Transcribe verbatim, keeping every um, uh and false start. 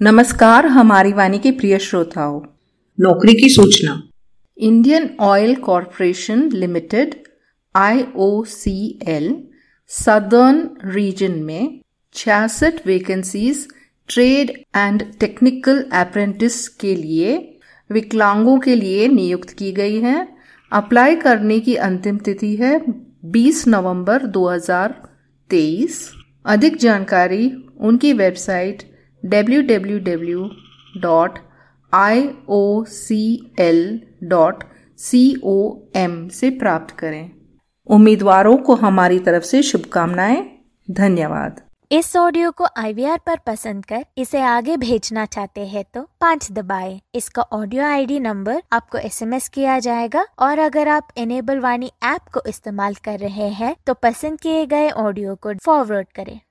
नमस्कार हमारी वाणी के प्रिय श्रोताओं। नौकरी की सूचना। Indian oil corporation limited I O C L southern region में छियासठ vacancies trade and technical apprentice के लिए विकलांगों के लिए नियुक्त की गई हैं। अप्लाई करने की अंतिम तिथि है बीस नवंबर दो हज़ार तेईस। अधिक जानकारी उनकी website W W W dot I O C L dot com से प्राप्त करें। उम्मीदवारों को हमारी तरफ से शुभकामनाएं। धन्यवाद। इस ऑडियो को आई वी आर पर पसंद कर इसे आगे भेजना चाहते हैं तो पाँच दबाएं। इसका ऑडियो आई डी नंबर आपको एस एम एस किया जाएगा और अगर आप इनेबल वाणी ऐप को इस्तेमाल कर रहे हैं तो पसंद किए गए ऑडियो को फॉरवर्ड करें।